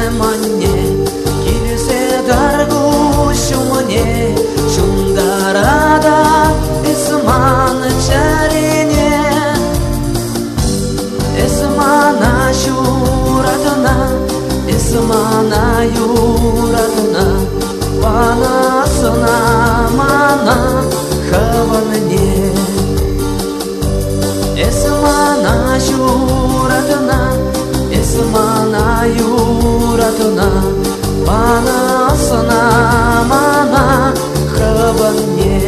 манне келсе даргу шумне шундарада исман чарине исмана шуратна исмана юратна ванасна мана хаванне исмана шуратна исмана юратна ванасна мана хаванне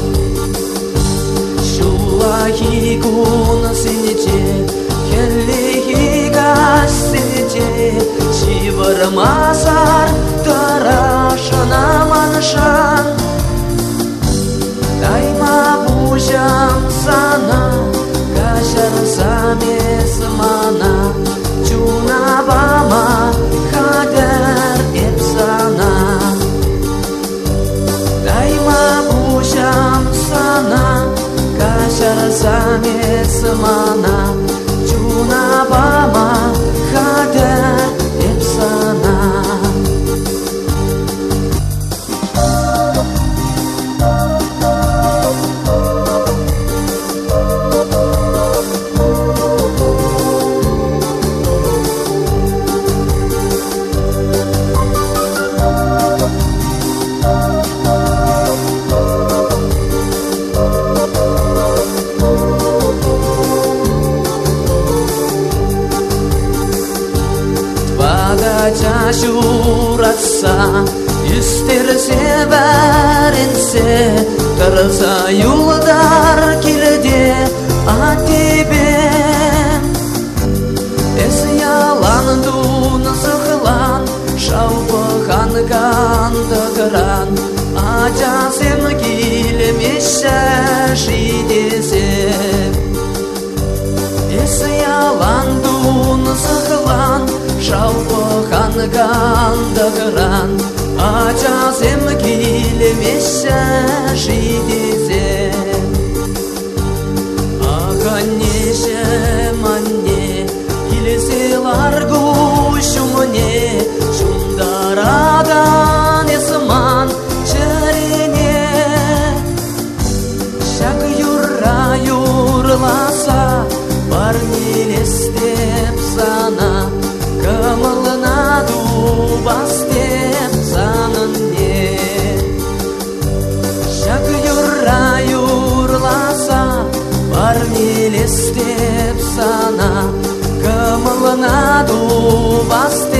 шулахи кун синиче хеллихи гасиниче шивармасар тарашана маншан дайма бужам сана кашар саме смана чуна бама хадер епсана дайма бужам сана кашар саме смана чуна бама хадер епсана Şuratsa üsterse verinse tarsa yollar kirde atibem es yalan dun sıkılan şavbıhan gandagıran acasem kilmişe şidesem es yalan dun sıkılan шалпыхан гандагыран ачасем килмеше шидесем аганнеше манне килселар гушумне шундарадан эсман чарине шак юра юрласа барнелестеп сана кымылына дубастеп санынне шак юра юрласа барнелестеп сана кымылына дубастеп